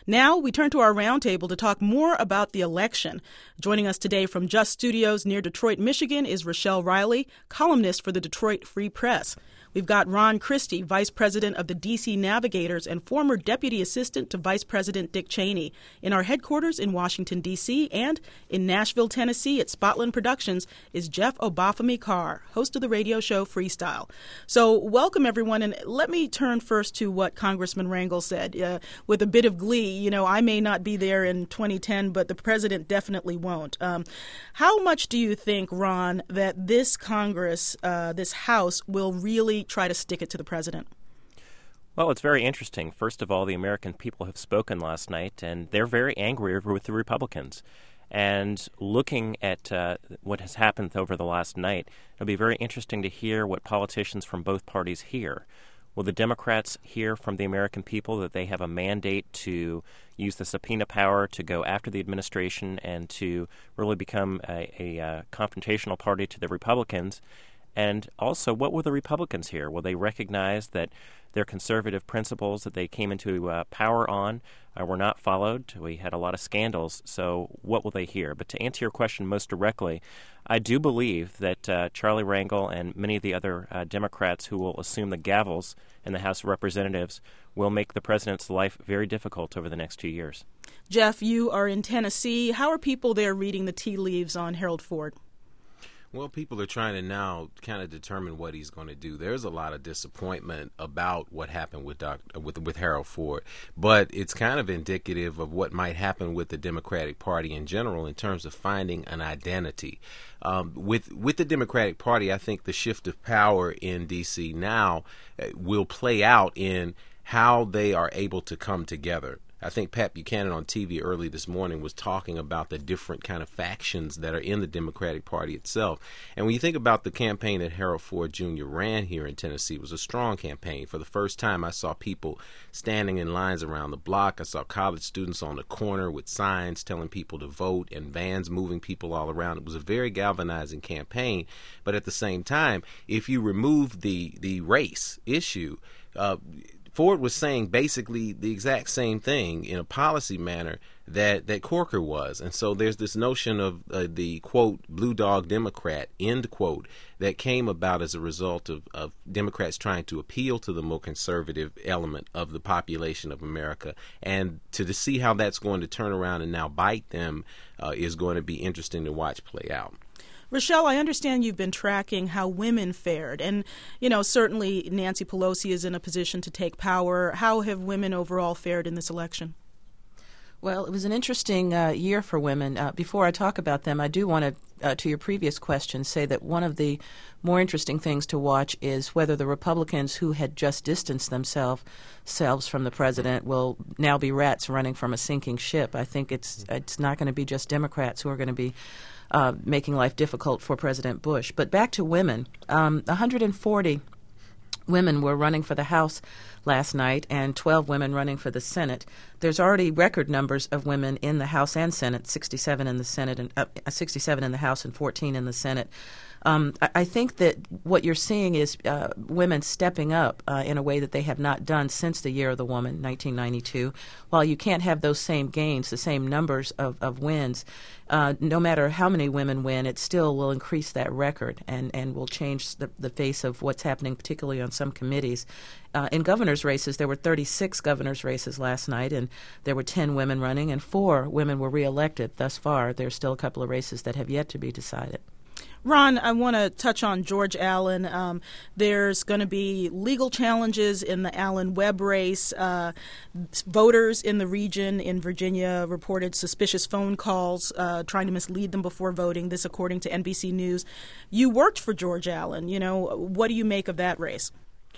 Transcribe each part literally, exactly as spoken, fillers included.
Now we turn to our roundtable to talk more about the election. Joining us today from Just Studios near Detroit, Michigan is Rochelle Riley, columnist for the Detroit Free Press. We've got Ron Christie, Vice President of the D C Navigators and former Deputy Assistant to Vice President Dick Cheney, in our headquarters in Washington, D C, and in Nashville, Tennessee at Spotland Productions is Jeff Obafemi Carr, host of the radio show Freestyle. So welcome, everyone, and let me turn first to what Congressman Rangel said. Uh, with a bit of glee, you know, I may not be there in twenty ten, but the president definitely won't. Um, how much do you think, Ron, that this Congress, uh, this House, will really try to stick it to the president? Well, it's very interesting. First of all, the American people have spoken last night, and they're very angry with the Republicans. And looking at uh, what has happened over the last night, it'll be very interesting to hear what politicians from both parties hear. Will the Democrats hear from the American people that they have a mandate to use the subpoena power to go after the administration and to really become a, a, a confrontational party to the Republicans? And also, what will the Republicans hear? Will they recognize that their conservative principles that they came into uh, power on uh, were not followed? We had a lot of scandals, so what will they hear? But to answer your question most directly, I do believe that uh, Charlie Rangel and many of the other uh, Democrats who will assume the gavels in the House of Representatives will make the president's life very difficult over the next two years. Jeff, you are in Tennessee. How are people there reading the tea leaves on Harold Ford? Well, people are trying to now kind of determine what he's going to do. There's a lot of disappointment about what happened with Doctor with with Harold Ford, but it's kind of indicative of what might happen with the Democratic Party in general in terms of finding an identity. Um, with with the Democratic Party, I think the shift of power in D C now uh, will play out in how they are able to come together. I think Pat Buchanan on T V early this morning was talking about the different kind of factions that are in the Democratic Party itself. And when you think about the campaign that Harold Ford Junior ran here in Tennessee, it was a strong campaign. For the first time, I saw people standing in lines around the block. I saw college students on the corner with signs telling people to vote and vans moving people all around. It was a very galvanizing campaign. But at the same time, if you remove the, the race issue, uh, Ford was saying basically the exact same thing in a policy manner that, that Corker was. And so there's this notion of uh, the, quote, blue dog Democrat, end quote, that came about as a result of, of Democrats trying to appeal to the more conservative element of the population of America. And to, to see how that's going to turn around and now bite them uh, is going to be interesting to watch play out. Rochelle, I understand you've been tracking how women fared. And, you know, certainly Nancy Pelosi is in a position to take power. How have women overall fared in this election? Well, it was an interesting uh, year for women. Uh, before I talk about them, I do want to, uh, to your previous question, say that one of the more interesting things to watch is whether the Republicans who had just distanced themselves selves from the president will now be rats running from a sinking ship. I think it's it's not going to be just Democrats who are going to be uh, making life difficult for President Bush. But back to women, um, one hundred forty women were running for the House last night and twelve women running for the Senate. There's already record numbers of women in the House and Senate, sixty-seven in the Senate and uh, sixty-seven in the House and fourteen in the Senate. Um, I, I think that what you're seeing is uh, women stepping up uh, in a way that they have not done since the Year of the Woman, nineteen ninety-two. While you can't have those same gains, the same numbers of, of wins, uh, no matter how many women win, it still will increase that record and, and will change the, the face of what's happening, particularly on some committees. Uh, in governor's races, there were thirty-six governor's races last night, and there were ten women running, and four women were reelected thus far. There's still a couple of races that have yet to be decided. Ron, I want to touch on George Allen. Um, there's going to be legal challenges in the Allen Webb race. Uh, voters in the region in Virginia reported suspicious phone calls uh, trying to mislead them before voting, this according to N B C News. You worked for George Allen. You know, what do you make of that race?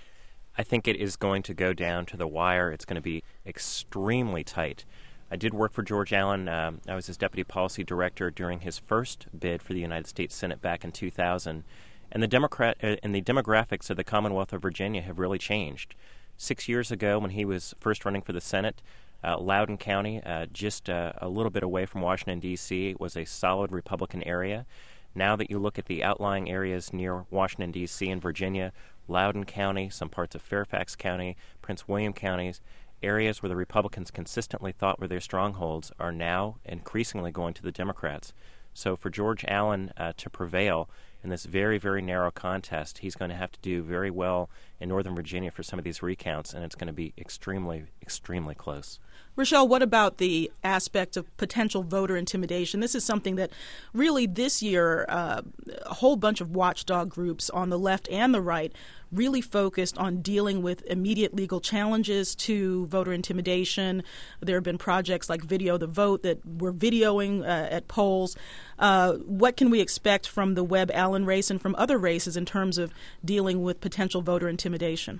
I think it is going to go down to the wire. It's going to be extremely tight. I did work for George Allen. Um, I was his deputy policy director during his first bid for the United States Senate back in two thousand. And the Democrat uh, and the demographics of the Commonwealth of Virginia have really changed. Six years ago, when he was first running for the Senate, uh, Loudoun County, uh, just uh, a little bit away from Washington, D C, was a solid Republican area. Now that you look at the outlying areas near Washington, D C and Virginia, Loudoun County, some parts of Fairfax County, Prince William counties, areas where the Republicans consistently thought were their strongholds are now increasingly going to the Democrats. So for George Allen uh, to prevail in this very, very narrow contest, he's going to have to do very well in Northern Virginia for some of these recounts, and it's going to be extremely, extremely close. Rochelle, what about the aspect of potential voter intimidation? This is something that really this year uh, a whole bunch of watchdog groups on the left and the right really focused on dealing with immediate legal challenges to voter intimidation. There have been projects like Video the Vote that were videoing uh, at polls. Uh, what can we expect from the Webb-Allen race and from other races in terms of dealing with potential voter intimidation?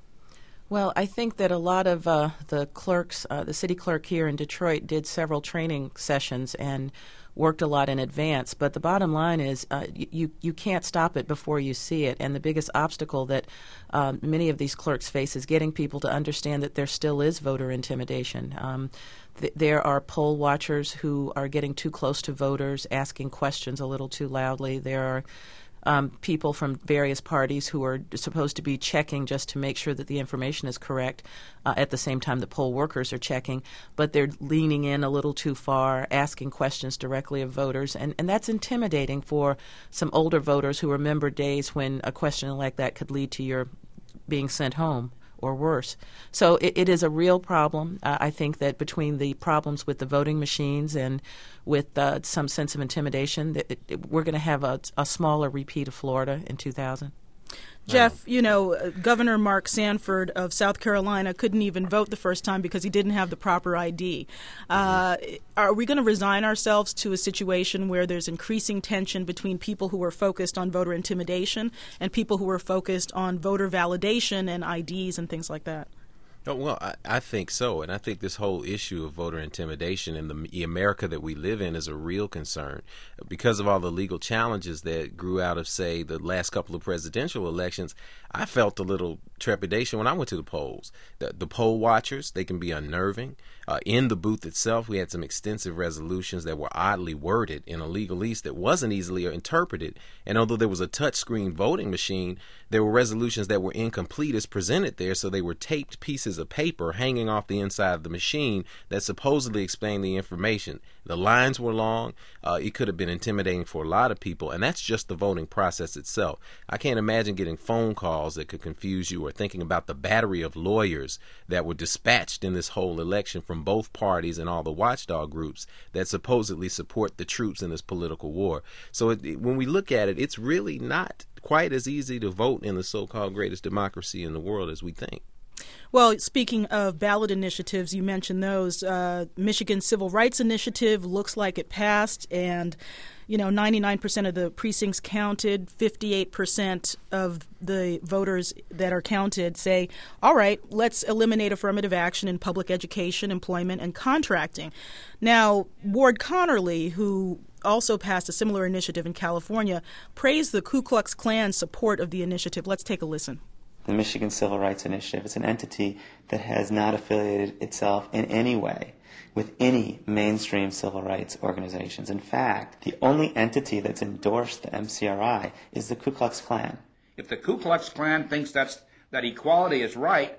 Well, I think that a lot of uh, the clerks, uh, the city clerk here in Detroit, did several training sessions and worked a lot in advance. But the bottom line is uh, you, you can't stop it before you see it. And the biggest obstacle that um, many of these clerks face is getting people to understand that there still is voter intimidation. Um, th- there are poll watchers who are getting too close to voters, asking questions a little too loudly. There are Um, people from various parties who are supposed to be checking just to make sure that the information is correct. Uh, at the same time, the poll workers are checking, but they're leaning in a little too far, asking questions directly of voters, and, and that's intimidating for some older voters who remember days when a question like that could lead to your being sent home or worse. So it, it is a real problem. Uh, I think that between the problems with the voting machines and with uh, some sense of intimidation, that it, it, we're going to have a, a smaller repeat of Florida in two thousand. Jeff, you know, uh, Governor Mark Sanford of South Carolina couldn't even vote the first time because he didn't have the proper I D. Uh, are we going to resign ourselves to a situation where there's increasing tension between people who are focused on voter intimidation and people who are focused on voter validation and I Ds and things like that? Oh, well, I, I think so. And I think this whole issue of voter intimidation in the America that we live in is a real concern because of all the legal challenges that grew out of, say, the last couple of presidential elections. I felt a little trepidation when I went to the polls. The, the poll watchers, they can be unnerving. Uh, in the booth itself, we had some extensive resolutions that were oddly worded in a legalese that wasn't easily interpreted. And although there was a touchscreen voting machine, there were resolutions that were incomplete as presented there, so they were taped pieces of paper hanging off the inside of the machine that supposedly explained the information. The lines were long. Uh, it could have been intimidating for a lot of people, and that's just the voting process itself. I can't imagine getting phone calls that could confuse you or thinking about the battery of lawyers that were dispatched in this whole election from both parties and all the watchdog groups that supposedly support the troops in this political war. So it, when we look at it, it's really not quite as easy to vote in the so-called greatest democracy in the world as we think. Well, speaking of ballot initiatives, you mentioned those. Uh, Michigan Civil Rights Initiative looks like it passed, and, you know, ninety-nine percent of the precincts counted, fifty-eight percent of the voters that are counted say, all right, let's eliminate affirmative action in public education, employment, and contracting. Now, Ward Connerly, who also passed a similar initiative in California, praised the Ku Klux Klan's support of the initiative. Let's take a listen. The Michigan Civil Rights Initiative is an entity that has not affiliated itself in any way with any mainstream civil rights organizations. In fact, the only entity that's endorsed the M C R I is the Ku Klux Klan. If the Ku Klux Klan thinks that's, that equality is right,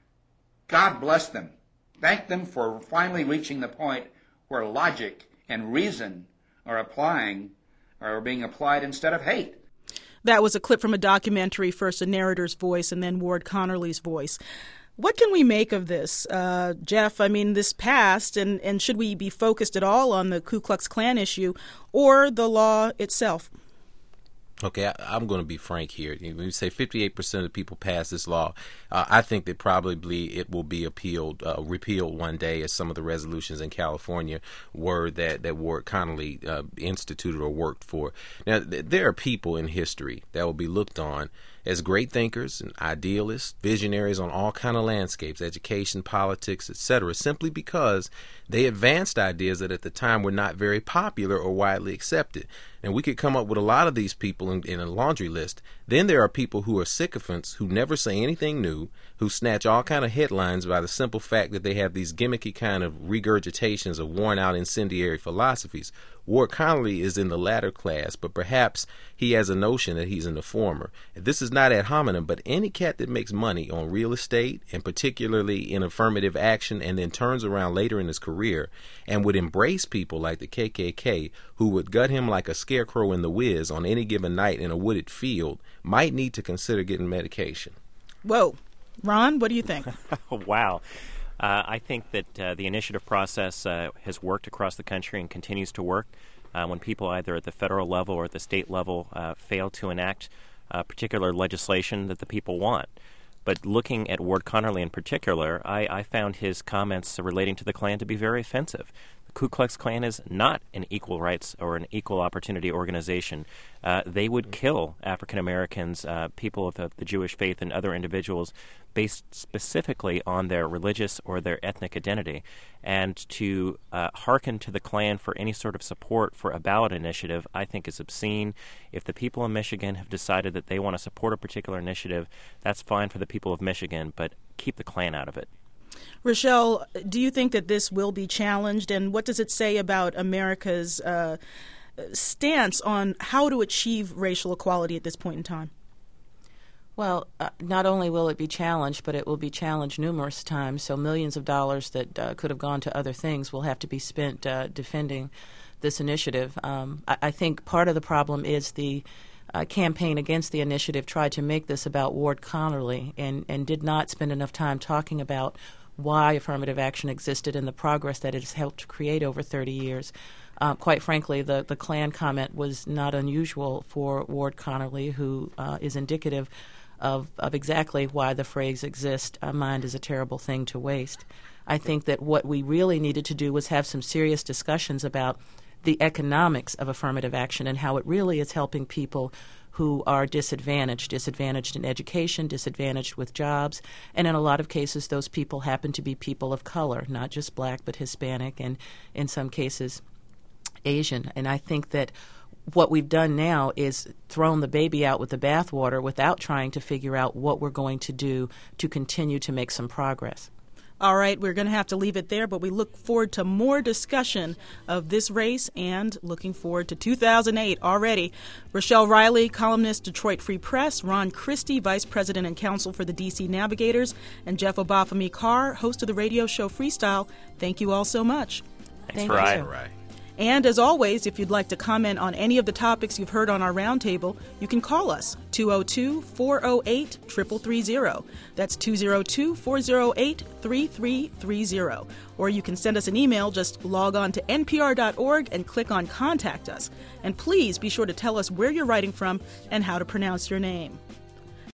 God bless them. Thank them for finally reaching the point where logic and reason are applying, are being applied instead of hate. That was a clip from a documentary, first a narrator's voice and then Ward Connerly's voice. What can we make of this, uh, Jeff? I mean, this passed, and, and should we be focused at all on the Ku Klux Klan issue or the law itself? Okay, I, I'm going to be frank here. When you say fifty-eight percent of people pass this law, uh, I think that probably it will be appealed, uh, repealed one day, as some of the resolutions in California were that, that Ward Connerly uh, instituted or worked for. Now, th- there are people in history that will be looked on as great thinkers and idealists, visionaries on all kind of landscapes, education, politics, et cetera, simply because they advanced ideas that at the time were not very popular or widely accepted. And we could come up with a lot of these people in, in a laundry list. Then there are people who are sycophants, who never say anything new, who snatch all kind of headlines by the simple fact that they have these gimmicky kind of regurgitations of worn-out incendiary philosophies. Ward Connerly is in the latter class, but perhaps he has a notion that he's in the former. This is not ad hominem, but any cat that makes money on real estate, and particularly in affirmative action, and then turns around later in his career and would embrace people like the K K K, who would gut him like a scarecrow in The Wiz on any given night in a wooded field, might need to consider getting medication. Whoa. Ron, what do you think? Wow. Uh, I think that uh, the initiative process uh, has worked across the country and continues to work. Uh, when people either at the federal level or at the state level uh, fail to enact uh, particular legislation that the people want. But looking at Ward Connerly in particular, I, I found his comments relating to the Klan to be very offensive. The Ku Klux Klan is not an equal rights or an equal opportunity organization. Uh, they would kill African Americans, uh, people of the, the Jewish faith, and other individuals based specifically on their religious or their ethnic identity. And to uh, hearken to the Klan for any sort of support for a ballot initiative, I think is obscene. If the people of Michigan have decided that they want to support a particular initiative, that's fine for the people of Michigan, but keep the Klan out of it. Rochelle, do you think that this will be challenged, and what does it say about America's uh, stance on how to achieve racial equality at this point in time? Well, uh, not only will it be challenged, but it will be challenged numerous times, so millions of dollars that uh, could have gone to other things will have to be spent uh, defending this initiative. Um, I, I think part of the problem is the Uh, campaign against the initiative tried to make this about Ward Connerly and, and did not spend enough time talking about why affirmative action existed and the progress that it has helped create over thirty years. Uh, quite frankly, the, the Klan comment was not unusual for Ward Connerly, who uh, is indicative of, of exactly why the phrase exists, "A mind is a terrible thing to waste." I think that what we really needed to do was have some serious discussions about the economics of affirmative action and how it really is helping people who are disadvantaged, disadvantaged in education, disadvantaged with jobs, and in a lot of cases those people happen to be people of color, not just black but Hispanic and in some cases Asian. And I think that what we've done now is thrown the baby out with the bathwater without trying to figure out what we're going to do to continue to make some progress. All right, we're going to have to leave it there, but we look forward to more discussion of this race and looking forward to two thousand eight already. Rochelle Riley, columnist, Detroit Free Press, Ron Christie, Vice President and Counsel for the D C Navigators, and Jeff Obafemi Carr, host of the radio show Freestyle. Thank you all so much. Thanks Thank for you. Ryan. Right. And as always, if you'd like to comment on any of the topics you've heard on our roundtable, you can call us, two oh two, four oh eight, three three three oh. That's two oh two, four oh eight, three three three oh. Or you can send us an email. Just log on to N P R dot org and click on Contact Us. And please be sure to tell us where you're writing from and how to pronounce your name.